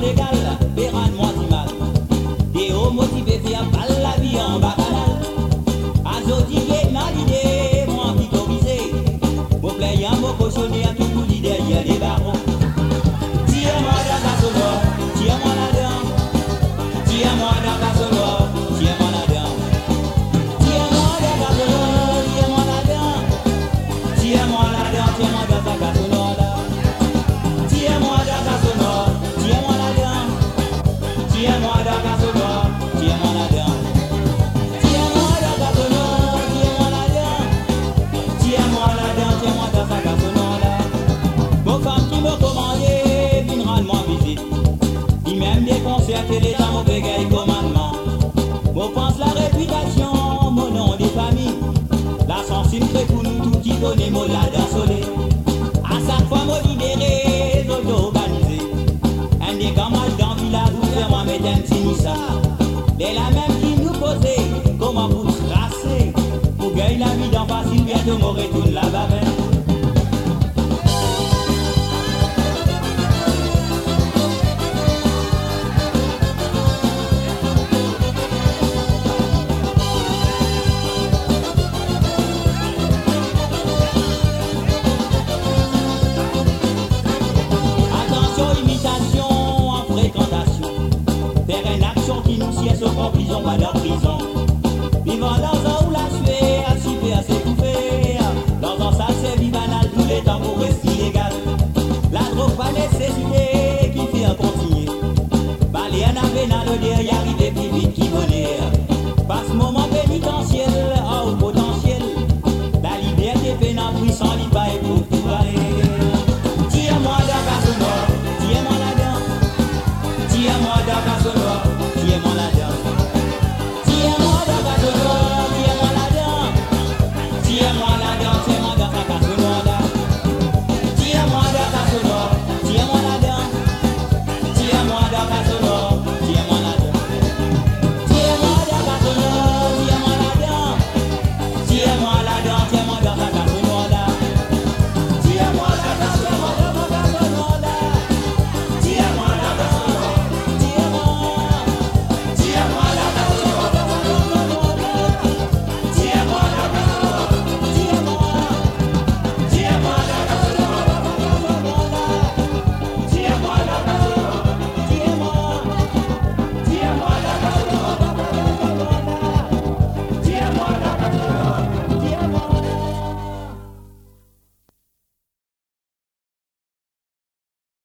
légal, Béran moi du mal. Des hauts motivés, faire pas la vie en bacchanal. Azotique, n'a l'idée, moi qui corrigé. Mon playant, mon cochonné, à tout coup l'idée, il y a des barreaux. Tiens-moi dans la sonore, tiens-moi là-dedans. Tiens-moi dans la sonore, tiens-moi là-dedans. Tiens-moi dans la sonore, tiens-moi là-dedans. Tiens-moi là-dedans, tiens-moi dans la sonore là. Tiens-moi dans la sonore, tiens-moi là-dedans. Tiens-moi dans la sonore, tiens-moi là-dedans. Tiens-moi dans la sonore, tiens-moi là-dedans. Tiens-moi là-dedans, tiens-moi dans la sonore là. Vos femmes qui me commandaient, viennent rendre-moi visite. Ils m'aiment des concerts et les gens mauvais gars et commandements. Moi pense la réputation, mon nom des familles. La censure fait pour nous tout qui connaît mon la dansolé. À chaque fois moi libéré, auto-organisé. Un des gamins dans le village où c'est moi mettre un petit nissa. Les la même qui nous posait, comment vous tracer. Pour gagner la vie d'en facile, bientôt m'en retourne là-bas même. Imitation en fréquentation, faire une action qui nous siège en prison, pas leur prison.